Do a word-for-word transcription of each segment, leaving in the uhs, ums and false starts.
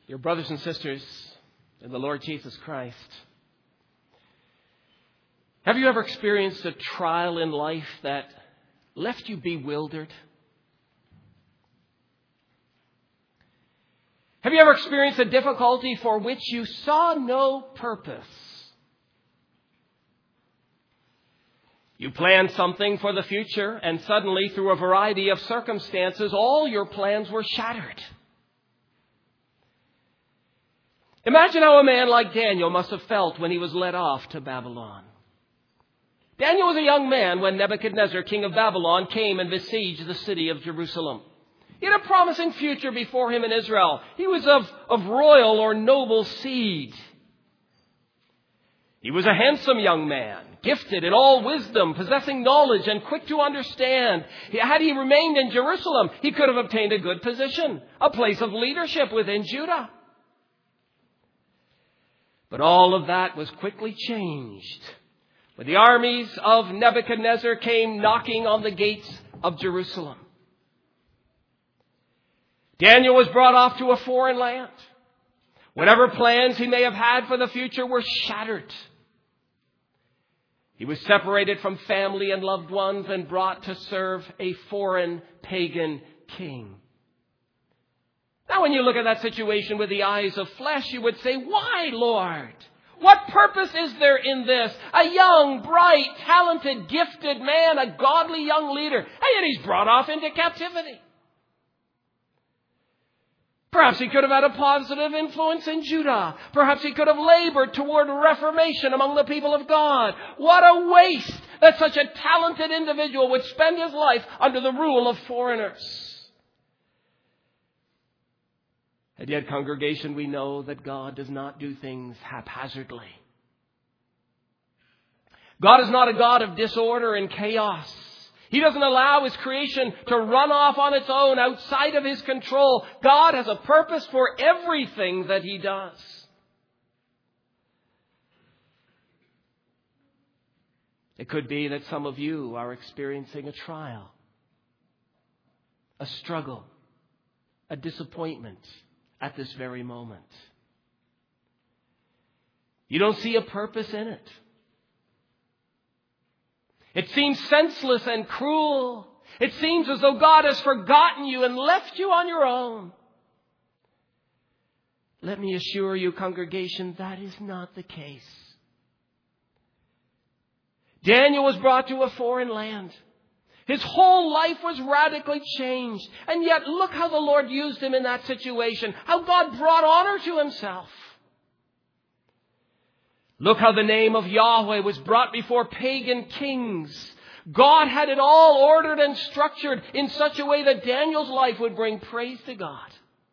Your brothers and sisters in the Lord Jesus Christ, have you ever experienced a trial in life that left you bewildered? Have you ever experienced a difficulty for which you saw no purpose? You planned something for the future, and suddenly, through a variety of circumstances, all your plans were shattered. Imagine how a man like Daniel must have felt when he was led off to Babylon. Daniel was a young man when Nebuchadnezzar, king of Babylon, came and besieged the city of Jerusalem. He had a promising future before him in Israel. He was of, of royal or noble seed. He was a handsome young man, gifted in all wisdom, possessing knowledge and quick to understand. Had he remained in Jerusalem, he could have obtained a good position, a place of leadership within Judah. But all of that was quickly changed when the armies of Nebuchadnezzar came knocking on the gates of Jerusalem. Daniel was brought off to a foreign land. Whatever plans he may have had for the future were shattered. He was separated from family and loved ones and brought to serve a foreign pagan king. Now, when you look at that situation with the eyes of flesh, you would say, why, Lord? What purpose is there in this? A young, bright, talented, gifted man, a godly young leader, and yet he's brought off into captivity. Perhaps he could have had a positive influence in Judah. Perhaps he could have labored toward reformation among the people of God. What a waste that such a talented individual would spend his life under the rule of foreigners. And yet, congregation, we know that God does not do things haphazardly. God is not a God of disorder and chaos. He doesn't allow His creation to run off on its own outside of His control. God has a purpose for everything that He does. It could be that some of you are experiencing a trial, a struggle, a disappointment at this very moment. You don't see a purpose in it. It seems senseless and cruel. It seems as though God has forgotten you and left you on your own. Let me assure you, congregation, that is not the case. Daniel was brought to a foreign land. His whole life was radically changed. And yet, look how the Lord used him in that situation. How God brought honor to Himself. Look how the name of Yahweh was brought before pagan kings. God had it all ordered and structured in such a way that Daniel's life would bring praise to God.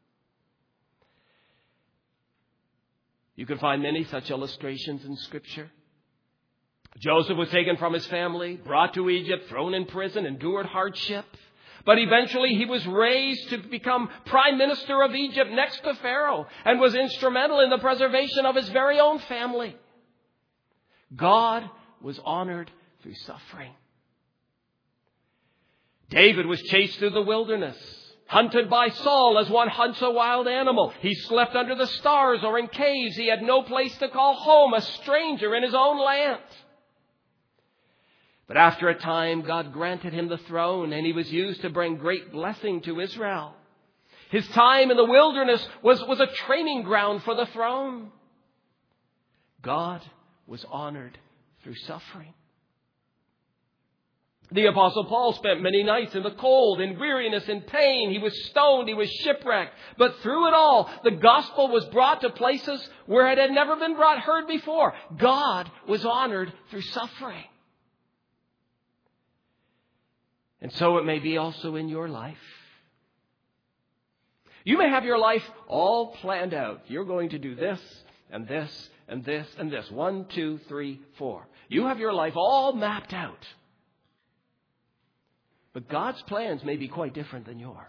You can find many such illustrations in Scripture. Joseph was taken from his family, brought to Egypt, thrown in prison, endured hardship. But eventually he was raised to become prime minister of Egypt next to Pharaoh and was instrumental in the preservation of his very own family. God was honored through suffering. David was chased through the wilderness, hunted by Saul as one hunts a wild animal. He slept under the stars or in caves. He had no place to call home, a stranger in his own land. But after a time, God granted him the throne, and he was used to bring great blessing to Israel. His time in the wilderness was, was a training ground for the throne. God was honored through suffering. The Apostle Paul spent many nights in the cold, in weariness, in pain. He was stoned, he was shipwrecked. But through it all, the gospel was brought to places where it had never been brought heard before. God was honored through suffering. And so it may be also in your life. You may have your life all planned out. You're going to do this and this and this and this. One, two, three, four. You have your life all mapped out. But God's plans may be quite different than yours.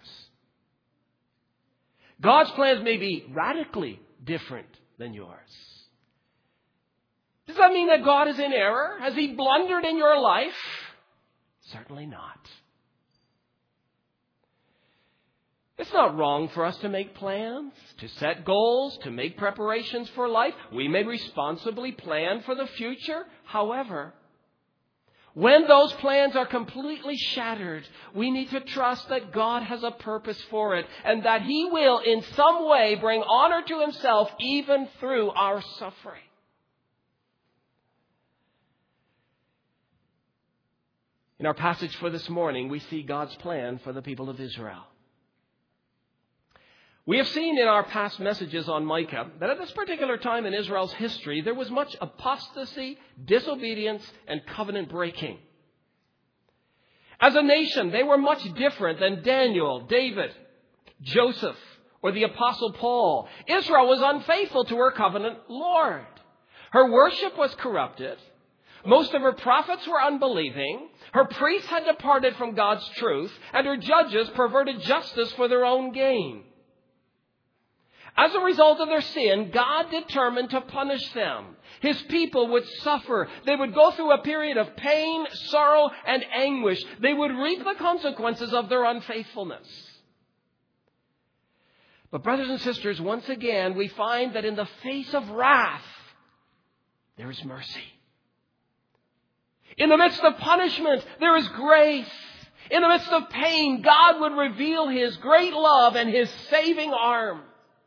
God's plans may be radically different than yours. Does that mean that God is in error? Has He blundered in your life? Certainly not. It's not wrong for us to make plans, to set goals, to make preparations for life. We may responsibly plan for the future. However, when those plans are completely shattered, we need to trust that God has a purpose for it and that He will in some way bring honor to Himself even through our suffering. In our passage for this morning, we see God's plan for the people of Israel. We have seen in our past messages on Micah that at this particular time in Israel's history, there was much apostasy, disobedience, and covenant breaking. As a nation, they were much different than Daniel, David, Joseph, or the Apostle Paul. Israel was unfaithful to her covenant Lord. Her worship was corrupted. Most of her prophets were unbelieving. Her priests had departed from God's truth, and her judges perverted justice for their own gain. As a result of their sin, God determined to punish them. His people would suffer. They would go through a period of pain, sorrow, and anguish. They would reap the consequences of their unfaithfulness. But brothers and sisters, once again, we find that in the face of wrath, there is mercy. In the midst of punishment, there is grace. In the midst of pain, God would reveal His great love and His saving arm.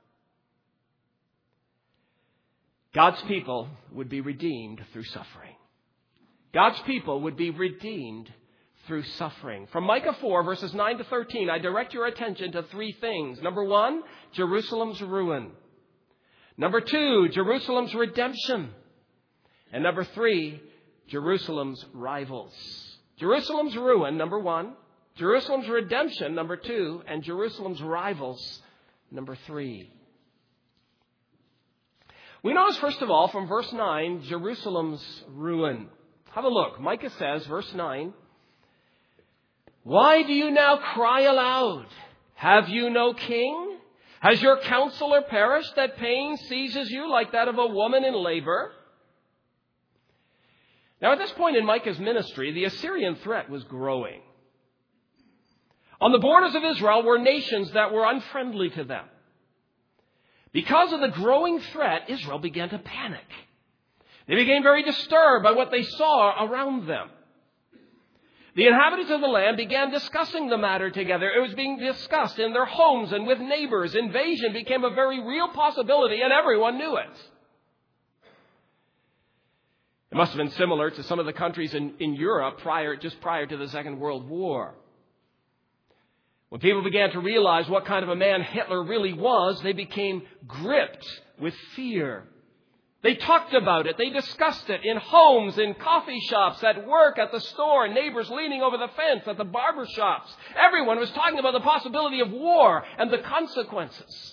God's people would be redeemed through suffering. God's people would be redeemed through suffering. From Micah four, verses nine to thirteen, I direct your attention to three things. Number one, Jerusalem's ruin. Number two, Jerusalem's redemption. And number three, Jerusalem's rivals. Jerusalem's ruin, number one. Jerusalem's redemption, number two. And Jerusalem's rivals, number three. We notice, first of all, from verse nine, Jerusalem's ruin. Have a look. Micah says, verse nine, "Why do you now cry aloud? Have you no king? Has your counselor perished that pain seizes you like that of a woman in labor?" Now, at this point in Micah's ministry, the Assyrian threat was growing. On the borders of Israel were nations that were unfriendly to them. Because of the growing threat, Israel began to panic. They became very disturbed by what they saw around them. The inhabitants of the land began discussing the matter together. It was being discussed in their homes and with neighbors. Invasion became a very real possibility, and everyone knew it. It must have been similar to some of the countries in, in Europe prior, just prior to the Second World War. When people began to realize what kind of a man Hitler really was, they became gripped with fear. They talked about it. They discussed it in homes, in coffee shops, at work, at the store, neighbors leaning over the fence, at the barber shops. Everyone was talking about the possibility of war and the consequences.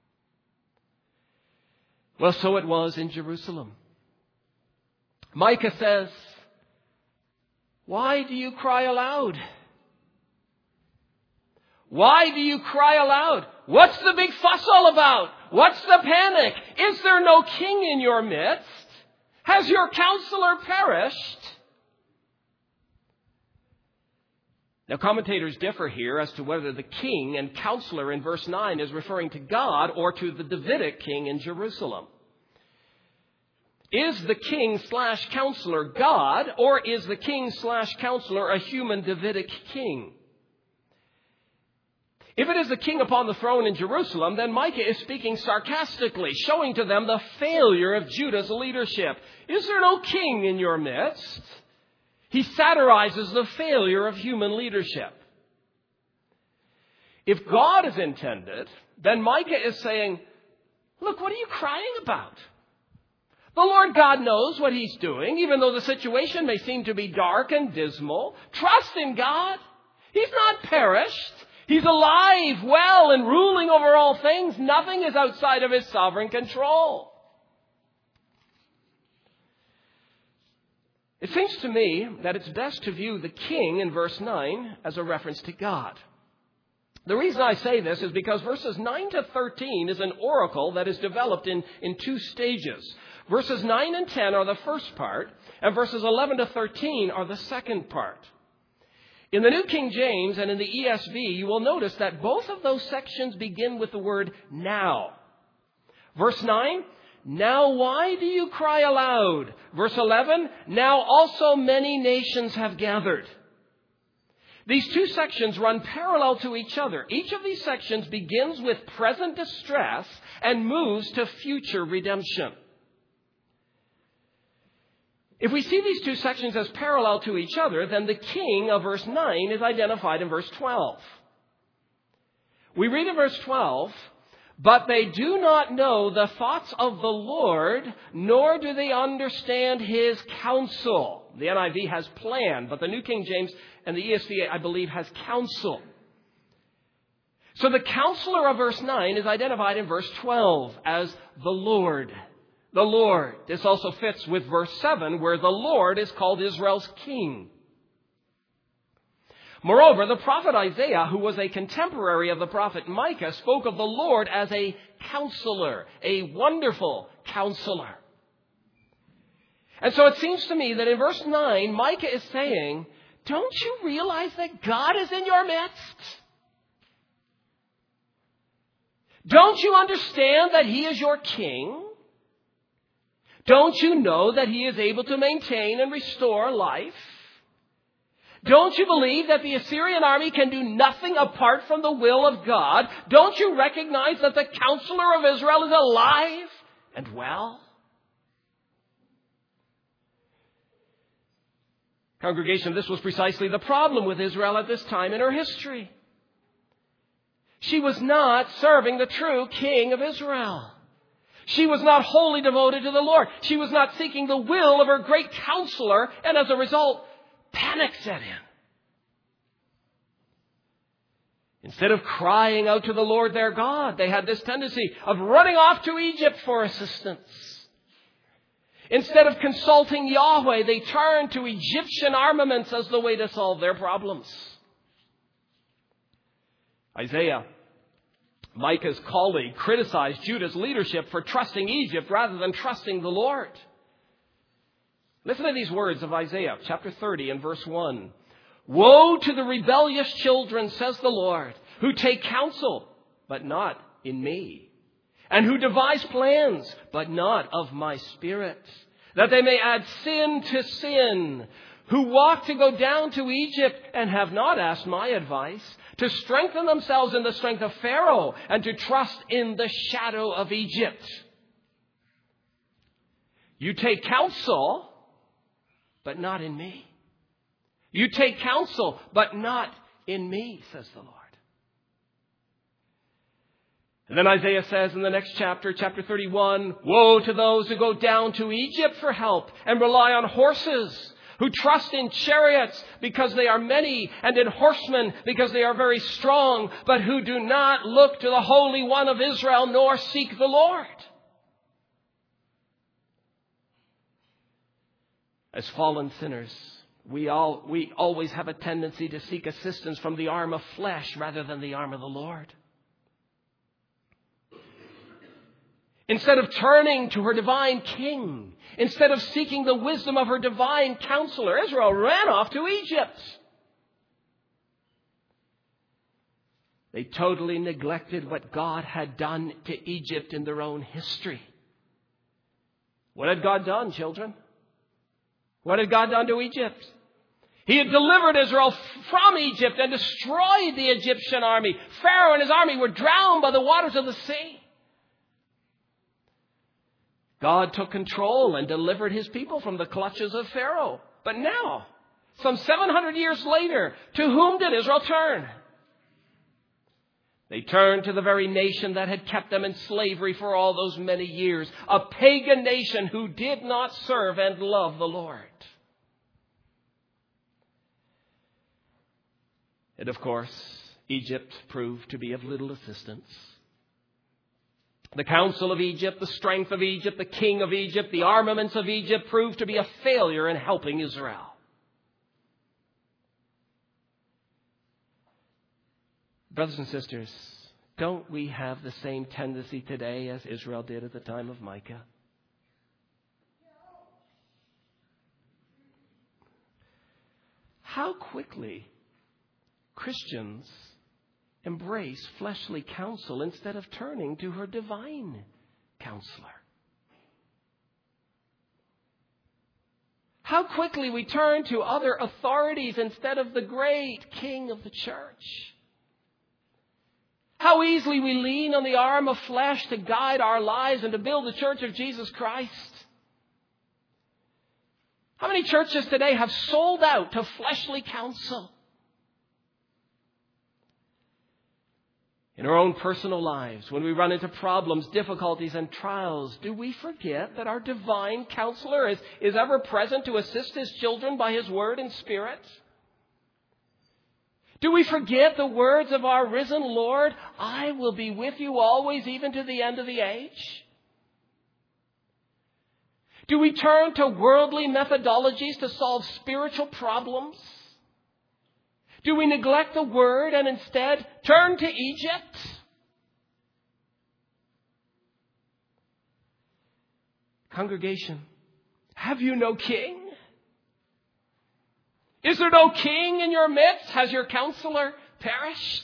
Well, so it was in Jerusalem. Micah says, "Why do you cry aloud? Why do you cry aloud? What's the big fuss all about? What's the panic? Is there no king in your midst? Has your counselor perished?" Now, commentators differ here as to whether the king and counselor in verse nine is referring to God or to the Davidic king in Jerusalem. Is the king slash counselor God, or is the king slash counselor a human Davidic king? If it is the king upon the throne in Jerusalem, then Micah is speaking sarcastically, showing to them the failure of Judah's leadership. Is there no king in your midst? He satirizes the failure of human leadership. If God is intended, then Micah is saying, look, what are you crying about? The Lord God knows what He's doing, even though the situation may seem to be dark and dismal. Trust in God. He's not perished. He's alive, well, and ruling over all things. Nothing is outside of His sovereign control. It seems to me that it's best to view the king in verse nine as a reference to God. The reason I say this is because verses nine to thirteen is an oracle that is developed in, in two stages. Verses nine and ten are the first part, and verses eleven to thirteen are the second part. In the New King James and in the E S V, you will notice that both of those sections begin with the word now. Verse nine, now why do you cry aloud? Verse eleven, now also many nations have gathered. These two sections run parallel to each other. Each of these sections begins with present distress and moves to future redemption. If we see these two sections as parallel to each other, then the king of verse nine is identified in verse twelve. We read in verse twelve, but they do not know the thoughts of the Lord, nor do they understand his counsel. The N I V has plan, but the New King James and the E S V, I believe, has counsel. So the counselor of verse nine is identified in verse twelve as the Lord. The Lord. This also fits with verse seven, where the Lord is called Israel's king. Moreover, the prophet Isaiah, who was a contemporary of the prophet Micah, spoke of the Lord as a counselor, a wonderful counselor. And so it seems to me that in verse nine, Micah is saying, don't you realize that God is in your midst? Don't you understand that he is your king? Don't you know that he is able to maintain and restore life? Don't you believe that the Assyrian army can do nothing apart from the will of God? Don't you recognize that the counselor of Israel is alive and well? Congregation, this was precisely the problem with Israel at this time in her history. She was not serving the true king of Israel. She was not wholly devoted to the Lord. She was not seeking the will of her great counselor, and as a result, panic set in. Instead of crying out to the Lord their God, they had this tendency of running off to Egypt for assistance. Instead of consulting Yahweh, they turned to Egyptian armaments as the way to solve their problems. Isaiah, Micah's colleague, criticized Judah's leadership for trusting Egypt rather than trusting the Lord. Listen to these words of Isaiah chapter thirty and verse one. Woe to the rebellious children, says the Lord, who take counsel, but not in me, and who devise plans, but not of my spirit, that they may add sin to sin, who walk to go down to Egypt and have not asked my advice, to strengthen themselves in the strength of Pharaoh and to trust in the shadow of Egypt. You take counsel, but not in me. You take counsel, but not in me, says the Lord. And then Isaiah says in the next chapter, chapter thirty-one, woe to those who go down to Egypt for help and rely on horses, who trust in chariots because they are many, and in horsemen because they are very strong, but who do not look to the Holy One of Israel nor seek the Lord. As fallen sinners, we all we always have a tendency to seek assistance from the arm of flesh rather than the arm of the Lord. Instead of turning to her divine king, instead of seeking the wisdom of her divine counselor, Israel ran off to Egypt. They totally neglected what God had done to Egypt in their own history. What had God done, children? What had God done to Egypt? He had delivered Israel from Egypt and destroyed the Egyptian army. Pharaoh and his army were drowned by the waters of the sea. God took control and delivered his people from the clutches of Pharaoh. But now, some seven hundred years later, to whom did Israel turn? They turned to the very nation that had kept them in slavery for all those many years. A pagan nation who did not serve and love the Lord. And of course, Egypt proved to be of little assistance. The counsel of Egypt, the strength of Egypt, the king of Egypt, the armaments of Egypt proved to be a failure in helping Israel. Brothers and sisters, don't we have the same tendency today as Israel did at the time of Micah? How quickly Christians embrace fleshly counsel instead of turning to her divine counselor. How quickly we turn to other authorities instead of the great King of the church. How easily we lean on the arm of flesh to guide our lives and to build the church of Jesus Christ. How many churches today have sold out to fleshly counsel? In our own personal lives, when we run into problems, difficulties, and trials, do we forget that our divine counselor is, is ever present to assist his children by his word and spirit? Do we forget the words of our risen Lord, I will be with you always, even to the end of the age? Do we turn to worldly methodologies to solve spiritual problems? Do we neglect the Word and instead turn to Egypt? Congregation, have you no king? Is there no king in your midst? Has your counselor perished?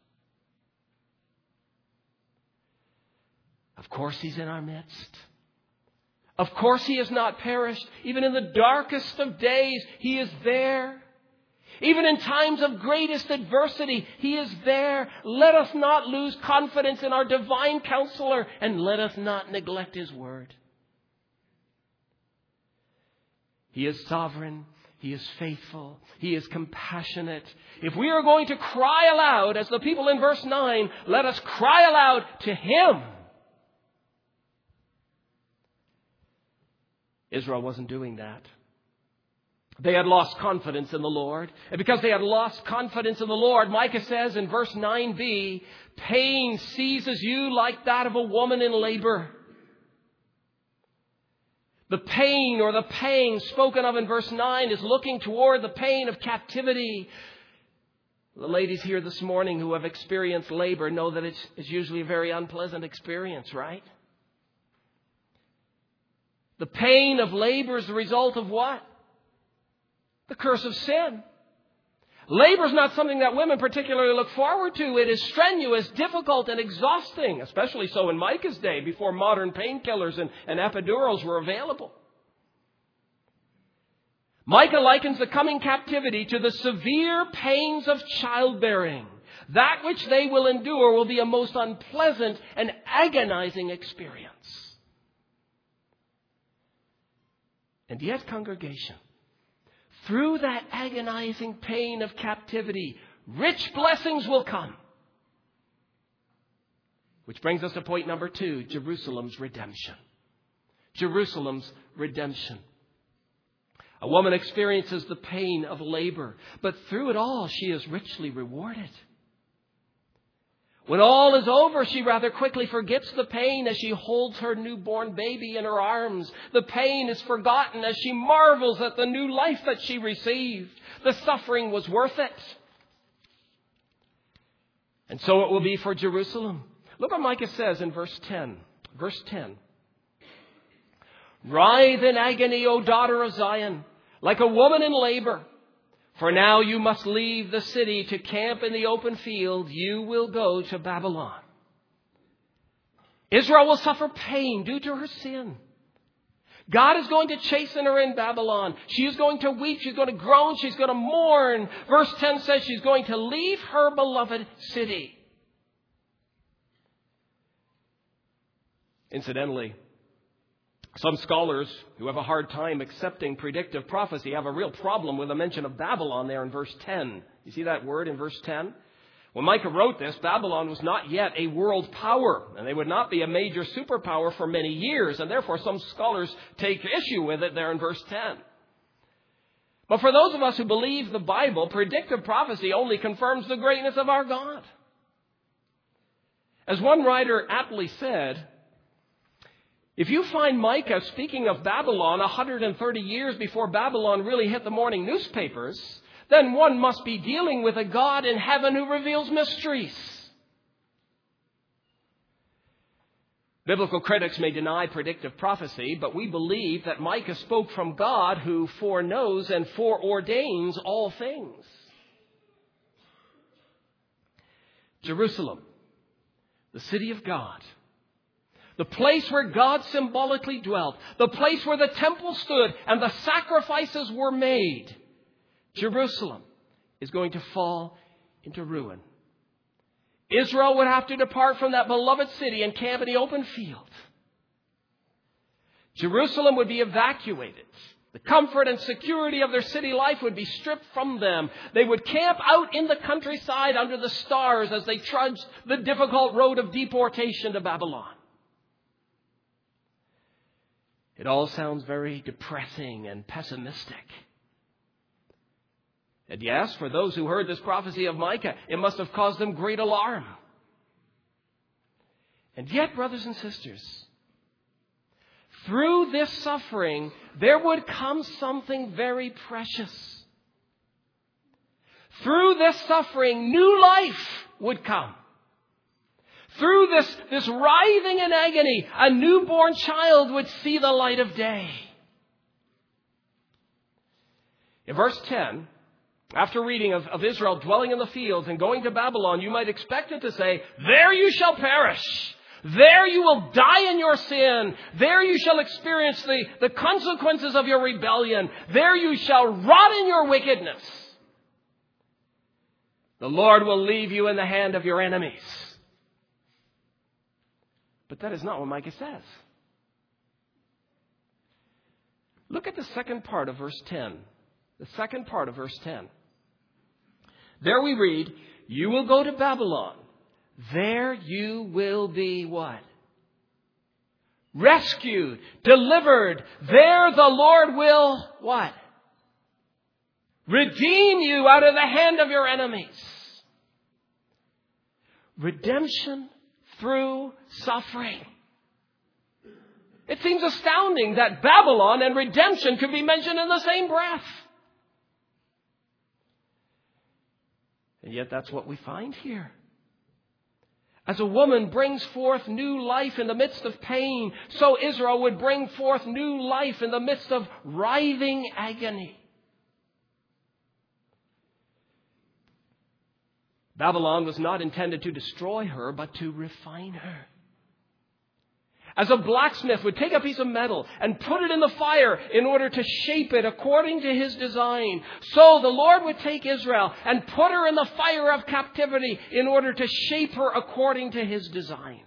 Of course he's in our midst. Of course he has not perished. Even in the darkest of days, he is there. Even in times of greatest adversity, he is there. Let us not lose confidence in our divine counselor, and let us not neglect his word. He is sovereign. He is faithful. He is compassionate. If we are going to cry aloud, as the people in verse nine, let us cry aloud to him. Israel wasn't doing that. They had lost confidence in the Lord. And because they had lost confidence in the Lord, Micah says in verse nine b, pain seizes you like that of a woman in labor. The pain or the pang spoken of in verse nine is looking toward the pain of captivity. The ladies here this morning who have experienced labor know that it's, it's usually a very unpleasant experience, right? The pain of labor is the result of what? The curse of sin. Labor is not something that women particularly look forward to. It is strenuous, difficult, and exhausting, especially so in Micah's day before modern painkillers and, and epidurals were available. Micah likens the coming captivity to the severe pains of childbearing. That which they will endure will be a most unpleasant and agonizing experience. And yet, congregation, through that agonizing pain of captivity, rich blessings will come. Which brings us to point number two, Jerusalem's redemption. Jerusalem's redemption. A woman experiences the pain of labor, but through it all, she is richly rewarded. When all is over, she rather quickly forgets the pain as she holds her newborn baby in her arms. The pain is forgotten as she marvels at the new life that she received. The suffering was worth it. And so it will be for Jerusalem. Look what Micah says in verse ten. Verse ten. Writhe in agony, O daughter of Zion, like a woman in labor. For now you must leave the city to camp in the open field. You will go to Babylon. Israel will suffer pain due to her sin. God is going to chasten her in Babylon. She is going to weep. She's going to groan. She's going to mourn. Verse ten says she's going to leave her beloved city. Incidentally, some scholars who have a hard time accepting predictive prophecy have a real problem with the mention of Babylon there in verse ten. You see that word in verse ten? When Micah wrote this, Babylon was not yet a world power, and they would not be a major superpower for many years, and therefore some scholars take issue with it there in verse ten. But for those of us who believe the Bible, predictive prophecy only confirms the greatness of our God. As one writer aptly said, if you find Micah speaking of Babylon one hundred thirty years before Babylon really hit the morning newspapers, then one must be dealing with a God in heaven who reveals mysteries. Biblical critics may deny predictive prophecy, but we believe that Micah spoke from God who foreknows and foreordains all things. Jerusalem, the city of God, the place where God symbolically dwelt, the place where the temple stood and the sacrifices were made, Jerusalem is going to fall into ruin. Israel would have to depart from that beloved city and camp in the open field. Jerusalem would be evacuated. The comfort and security of their city life would be stripped from them. They would camp out in the countryside under the stars as they trudged the difficult road of deportation to Babylon. It all sounds very depressing and pessimistic. And yes, for those who heard this prophecy of Micah, it must have caused them great alarm. And yet, brothers and sisters, through this suffering, there would come something very precious. Through this suffering, new life would come. Through this, this writhing in agony, a newborn child would see the light of day. In verse ten, after reading of, of Israel dwelling in the fields and going to Babylon, you might expect it to say, "There you shall perish. There you will die in your sin. There you shall experience the, the consequences of your rebellion. There you shall rot in your wickedness. The Lord will leave you in the hand of your enemies." But that is not what Micah says. Look at the second part of verse ten. The second part of verse ten. There we read, "You will go to Babylon. There you will be" what? "Rescued, delivered. There the Lord will" what? "Redeem you out of the hand of your enemies." Redemption through suffering. It seems astounding that Babylon and redemption could be mentioned in the same breath. And yet that's what we find here. As a woman brings forth new life in the midst of pain, so Israel would bring forth new life in the midst of writhing agony. Babylon was not intended to destroy her, but to refine her. As a blacksmith would take a piece of metal and put it in the fire in order to shape it according to his design, so the Lord would take Israel and put her in the fire of captivity in order to shape her according to his design.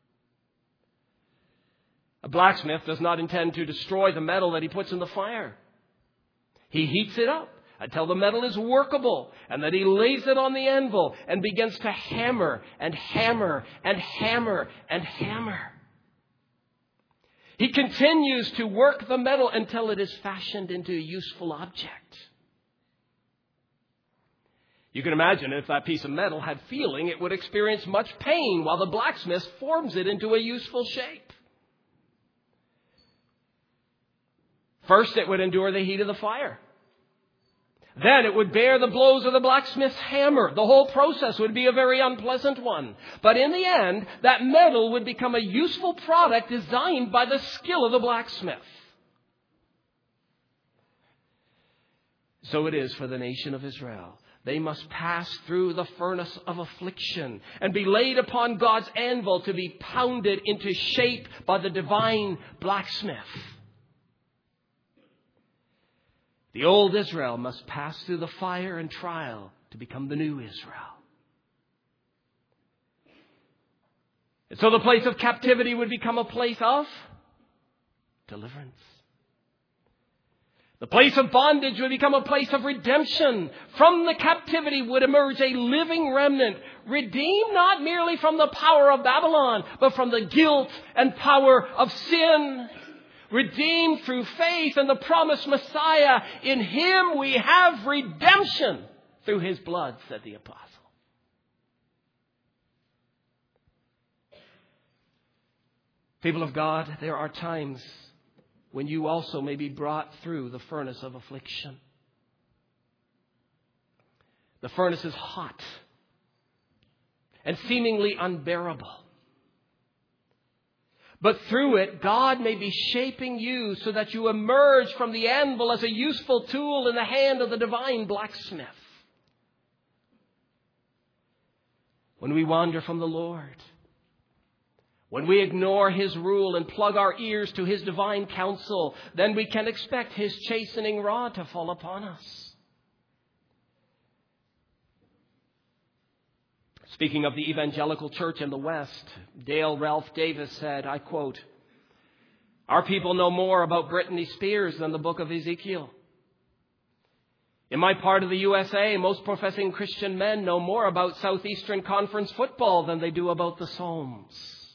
A blacksmith does not intend to destroy the metal that he puts in the fire. He heats it up until the metal is workable, and then he lays it on the anvil and begins to hammer and hammer and hammer and hammer. He continues to work the metal until it is fashioned into a useful object. You can imagine if that piece of metal had feeling, it would experience much pain while the blacksmith forms it into a useful shape. First, it would endure the heat of the fire. Then it would bear the blows of the blacksmith's hammer. The whole process would be a very unpleasant one. But in the end, that metal would become a useful product designed by the skill of the blacksmith. So it is for the nation of Israel. They must pass through the furnace of affliction and be laid upon God's anvil to be pounded into shape by the divine blacksmith. The old Israel must pass through the fire and trial to become the new Israel. And so the place of captivity would become a place of deliverance. The place of bondage would become a place of redemption. From the captivity would emerge a living remnant, redeemed not merely from the power of Babylon, but from the guilt and power of sin. Redeemed through faith in the promised Messiah. In him we have redemption through his blood, said the apostle. People of God, there are times when you also may be brought through the furnace of affliction. The furnace is hot and seemingly unbearable. But through it, God may be shaping you so that you emerge from the anvil as a useful tool in the hand of the divine blacksmith. when we wander from the Lord, when we ignore His rule and plug our ears to His divine counsel, then we can expect His chastening rod to fall upon us. Speaking of the evangelical church in the West, Dale Ralph Davis said, I quote, "Our people know more about Britney Spears than the book of Ezekiel. In my part of the U S A, most professing Christian men know more about Southeastern Conference football than they do about the Psalms.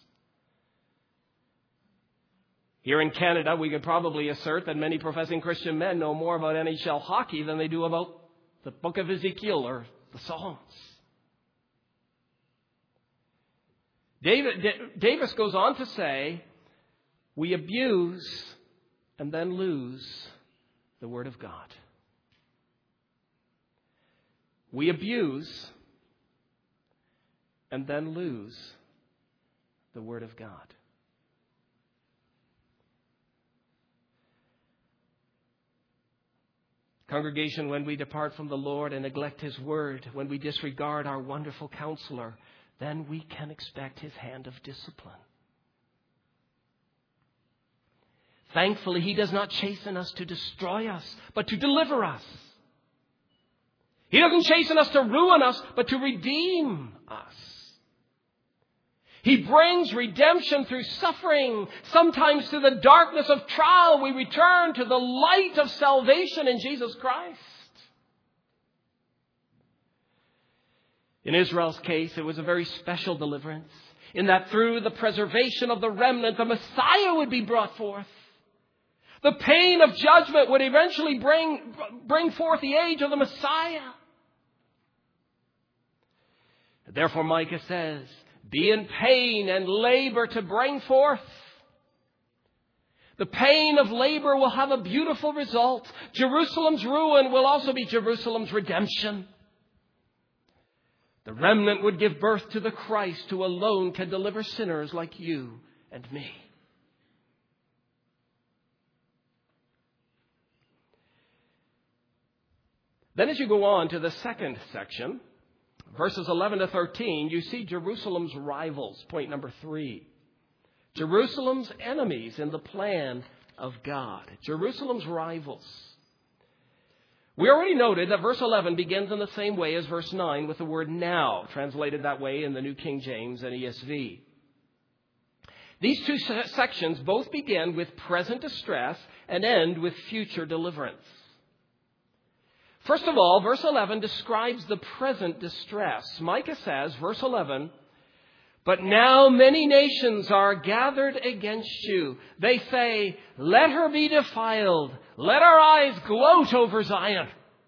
Here in Canada, we could probably assert that many professing Christian men know more about N H L hockey than they do about the book of Ezekiel or the Psalms." David, D- Davis goes on to say, we abuse and then lose the Word of God. We abuse and then lose the Word of God. Congregation, when we depart from the Lord and neglect His Word, when we disregard our wonderful Counselor, then we can expect His hand of discipline. Thankfully, He does not chasten us to destroy us, but to deliver us. He doesn't chasten us to ruin us, but to redeem us. He brings redemption through suffering. Sometimes through the darkness of trial, we return to the light of salvation in Jesus Christ. In Israel's case, it was a very special deliverance, in that through the preservation of the remnant, the Messiah would be brought forth. The pain of judgment would eventually bring, bring forth the age of the Messiah. Therefore, Micah says, be in pain and labor to bring forth. The pain of labor will have a beautiful result. Jerusalem's ruin will also be Jerusalem's redemption. The remnant would give birth to the Christ who alone can deliver sinners like you and me. Then as you go on to the second section, verses eleven to thirteen, you see Jerusalem's rivals, point number three. Jerusalem's enemies in the plan of God. Jerusalem's rivals. We already noted that verse eleven begins in the same way as verse nine with the word now, translated that way in the New King James and E S V. These two sections both begin with present distress and end with future deliverance. First of all, verse eleven describes the present distress. Micah says, verse eleven, but now many nations are gathered against you. They say, let her be defiled. Let our eyes gloat over Zion.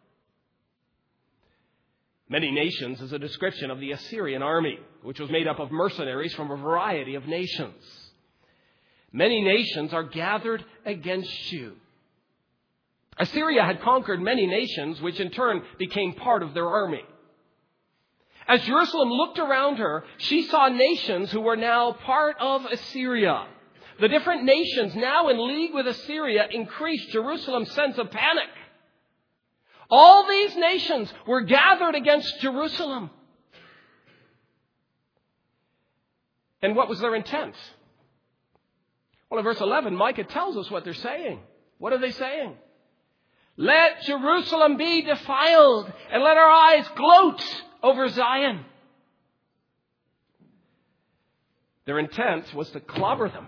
Many nations is a description of the Assyrian army, which was made up of mercenaries from a variety of nations. Many nations are gathered against you. Assyria had conquered many nations, which in turn became part of their army. As Jerusalem looked around her, she saw nations who were now part of Assyria. The different nations now in league with Assyria increased Jerusalem's sense of panic. All these nations were gathered against Jerusalem. And what was their intent? Well, in verse eleven, Micah tells us what they're saying. What are they saying? Let Jerusalem be defiled and let our eyes gloat over Zion. Their intent was to clobber them,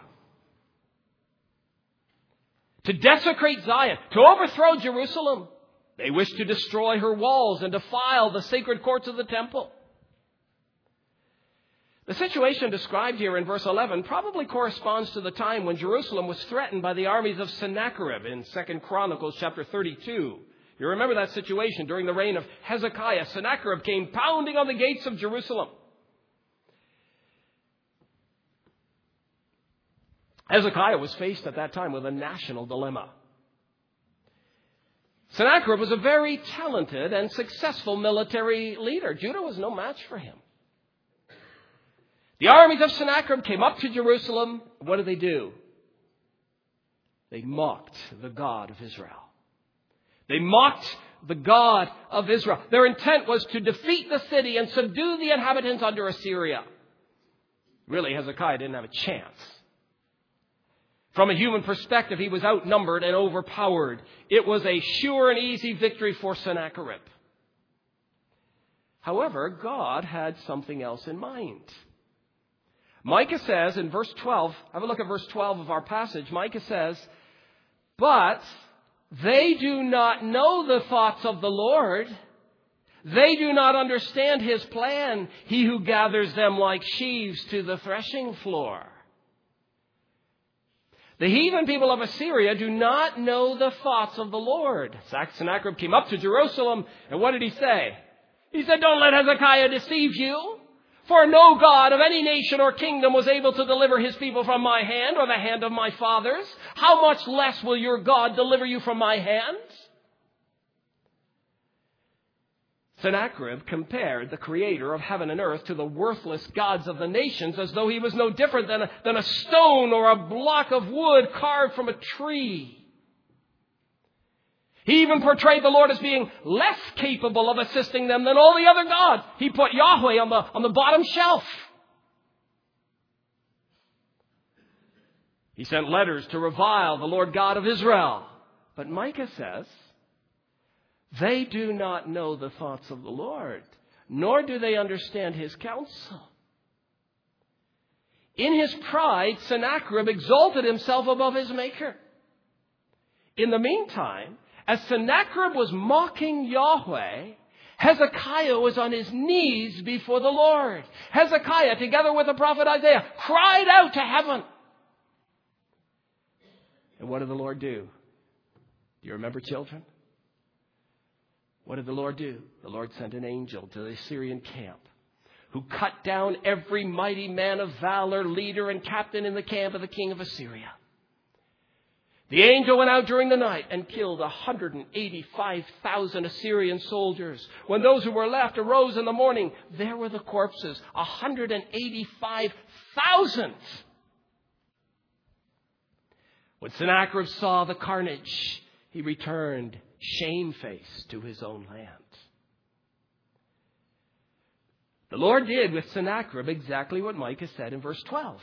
to desecrate Zion, to overthrow Jerusalem. They wished to destroy her walls and defile the sacred courts of the temple. The situation described here in verse eleven probably corresponds to the time when Jerusalem was threatened by the armies of Sennacherib in Second Chronicles chapter thirty-two. You remember that situation during the reign of Hezekiah. Sennacherib came pounding on the gates of Jerusalem. Hezekiah was faced at that time with a national dilemma. Sennacherib was a very talented and successful military leader. Judah was no match for him. The armies of Sennacherib came up to Jerusalem. What did they do? They mocked the God of Israel. They mocked the God of Israel. Their intent was to defeat the city and subdue the inhabitants under Assyria. Really, Hezekiah didn't have a chance. From a human perspective, he was outnumbered and overpowered. It was a sure and easy victory for Sennacherib. However, God had something else in mind. Micah says in verse twelve, have a look at verse twelve of our passage. Micah says, but they do not know the thoughts of the Lord. They do not understand his plan, he who gathers them like sheaves to the threshing floor. The heathen people of Assyria do not know the thoughts of the Lord. Sennacherib came up to Jerusalem, and what did he say? He said, don't let Hezekiah deceive you. For no God of any nation or kingdom was able to deliver his people from my hand or the hand of my fathers. How much less will your God deliver you from my hand? Sennacherib compared the creator of heaven and earth to the worthless gods of the nations as though he was no different than a, than a stone or a block of wood carved from a tree. He even portrayed the Lord as being less capable of assisting them than all the other gods. He put Yahweh on the, on the bottom shelf. He sent letters to revile the Lord God of Israel. But Micah says, they do not know the thoughts of the Lord, nor do they understand his counsel. In his pride, Sennacherib exalted himself above his maker. In the meantime, as Sennacherib was mocking Yahweh, Hezekiah was on his knees before the Lord. Hezekiah, together with the prophet Isaiah, cried out to heaven. And what did the Lord do? Do you remember, children? What did the Lord do? The Lord sent an angel to the Assyrian camp who cut down every mighty man of valor, leader, and captain in the camp of the king of Assyria. The angel went out during the night and killed one hundred eighty-five thousand Assyrian soldiers. When those who were left arose in the morning, there were the corpses, one hundred eighty-five thousand. When Sennacherib saw the carnage, he returned shamefaced to his own land. The Lord did with Sennacherib exactly what Micah said in verse twelve.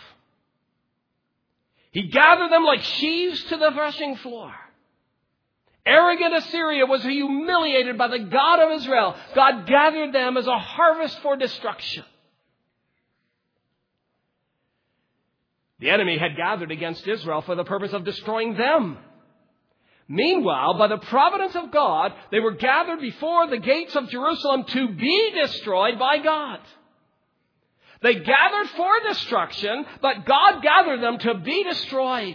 He gathered them like sheaves to the threshing floor. Arrogant Assyria was humiliated by the God of Israel. God gathered them as a harvest for destruction. The enemy had gathered against Israel for the purpose of destroying them. Meanwhile, by the providence of God, they were gathered before the gates of Jerusalem to be destroyed by God. They gathered for destruction, but God gathered them to be destroyed.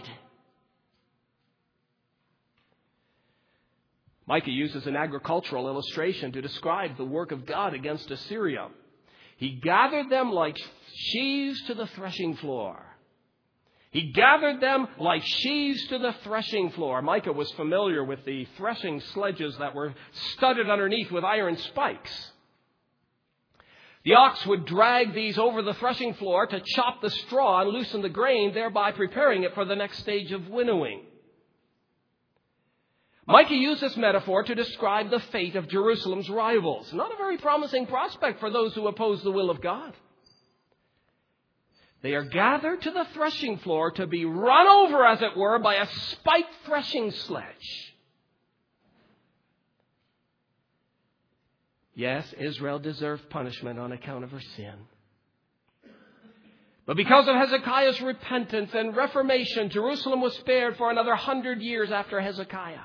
Micah uses an agricultural illustration to describe the work of God against Assyria. He gathered them like sheaves to the threshing floor. He gathered them like sheaves to the threshing floor. Micah was familiar with the threshing sledges that were studded underneath with iron spikes. The ox would drag these over the threshing floor to chop the straw and loosen the grain, thereby preparing it for the next stage of winnowing. Micah used this metaphor to describe the fate of Jerusalem's rivals. Not a very promising prospect for those who oppose the will of God. They are gathered to the threshing floor to be run over, as it were, by a spiked threshing sledge. Yes, Israel deserved punishment on account of her sin. But because of Hezekiah's repentance and reformation, Jerusalem was spared for another hundred years after Hezekiah.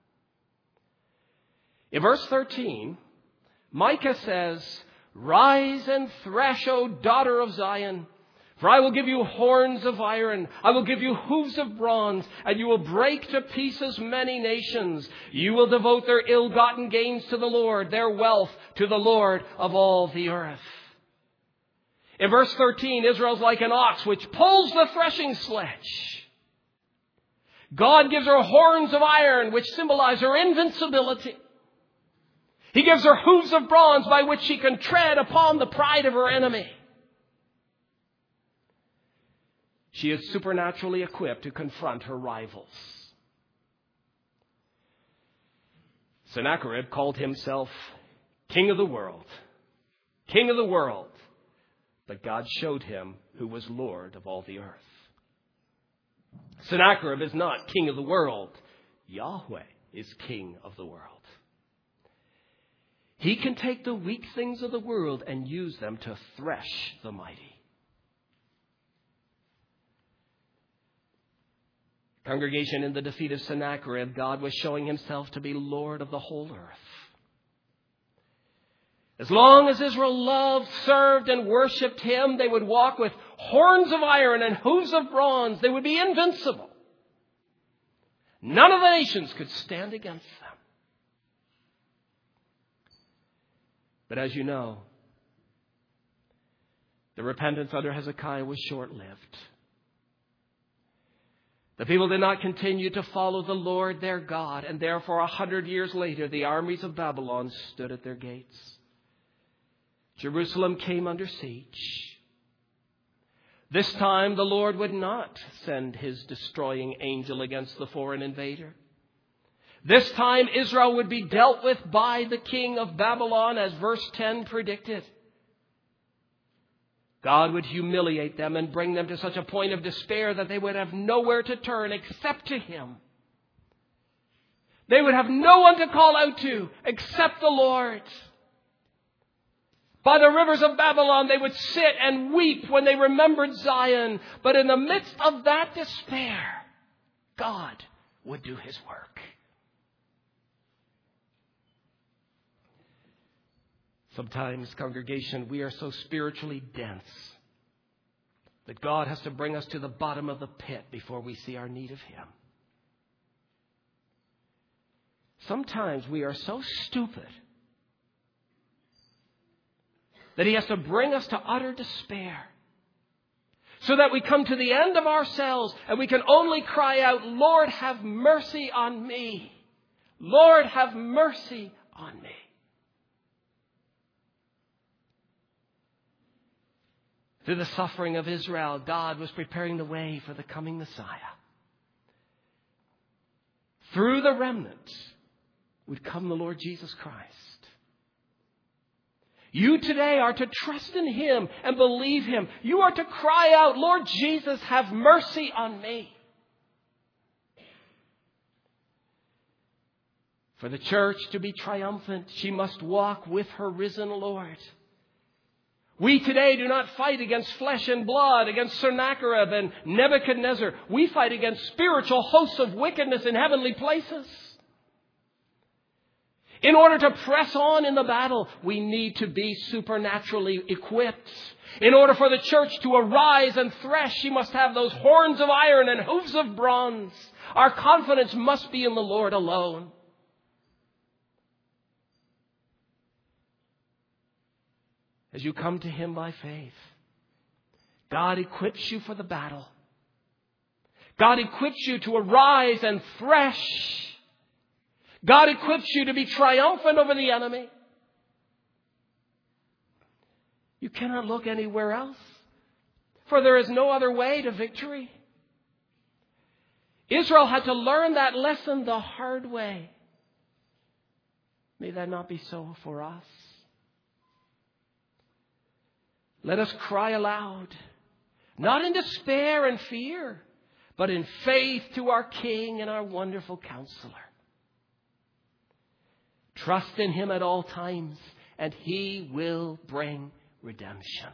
In verse thirteen, Micah says, "Rise and thresh, O daughter of Zion. For I will give you horns of iron, I will give you hooves of bronze, and you will break to pieces many nations. You will devote their ill-gotten gains to the Lord, their wealth to the Lord of all the earth." In verse thirteen, Israel's like an ox which pulls the threshing sledge. God gives her horns of iron, which symbolize her invincibility. He gives her hooves of bronze by which she can tread upon the pride of her enemy. She is supernaturally equipped to confront her rivals. Sennacherib called himself king of the world. King of the world. But God showed him who was Lord of all the earth. Sennacherib is not king of the world. Yahweh is king of the world. He can take the weak things of the world and use them to thresh the mighty. Congregation, in the defeat of Sennacherib, God was showing himself to be Lord of the whole earth. As long as Israel loved, served, and worshipped him, they would walk with horns of iron and hooves of bronze. They would be invincible. None of the nations could stand against them. But as you know, the repentance under Hezekiah was short-lived. The people did not continue to follow the Lord their God, and therefore a hundred years later the armies of Babylon stood at their gates. Jerusalem came under siege. This time the Lord would not send his destroying angel against the foreign invader. This time Israel would be dealt with by the king of Babylon, as verse ten predicted. God would humiliate them and bring them to such a point of despair that they would have nowhere to turn except to him. They would have no one to call out to except the Lord. By the rivers of Babylon, they would sit and weep when they remembered Zion. But in the midst of that despair, God would do his work. Sometimes, congregation, we are so spiritually dense that God has to bring us to the bottom of the pit before we see our need of him. Sometimes we are so stupid that he has to bring us to utter despair so that we come to the end of ourselves and we can only cry out, Lord, have mercy on me. Lord, have mercy on me. Through the suffering of Israel, God was preparing the way for the coming Messiah. Through the remnant would come the Lord Jesus Christ. You today are to trust in him and believe him. You are to cry out, Lord Jesus, have mercy on me. For the church to be triumphant, she must walk with her risen Lord. We today do not fight against flesh and blood, against Sennacherib and Nebuchadnezzar. We fight against spiritual hosts of wickedness in heavenly places. In order to press on in the battle, we need to be supernaturally equipped. In order for the church to arise and thresh, she must have those horns of iron and hooves of bronze. Our confidence must be in the Lord alone. As you come to him by faith, God equips you for the battle. God equips you to arise and thresh. God equips you to be triumphant over the enemy. You cannot look anywhere else, for there is no other way to victory. Israel had to learn that lesson the hard way. May that not be so for us. Let us cry aloud, not in despair and fear, but in faith to our King and our wonderful Counselor. Trust in him at all times, and he will bring redemption.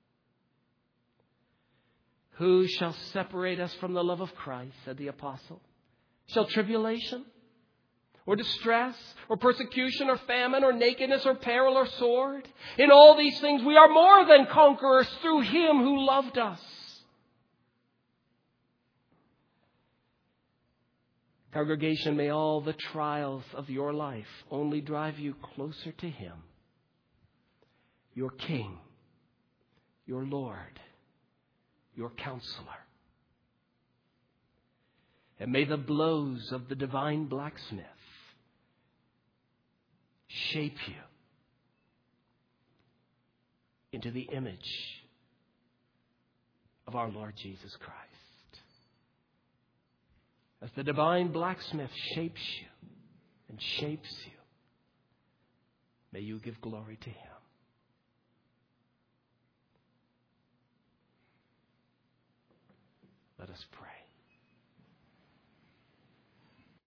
Who shall separate us from the love of Christ, said the apostle? Shall tribulation, or distress, or persecution, or famine, or nakedness, or peril, or sword? In all these things we are more than conquerors through him who loved us. Congregation, may all the trials of your life only drive you closer to him, your King, your Lord, your Counselor. And may the blows of the divine blacksmith shape you into the image of our Lord Jesus Christ. As the divine blacksmith shapes you and shapes you May you give glory to him. Let us pray.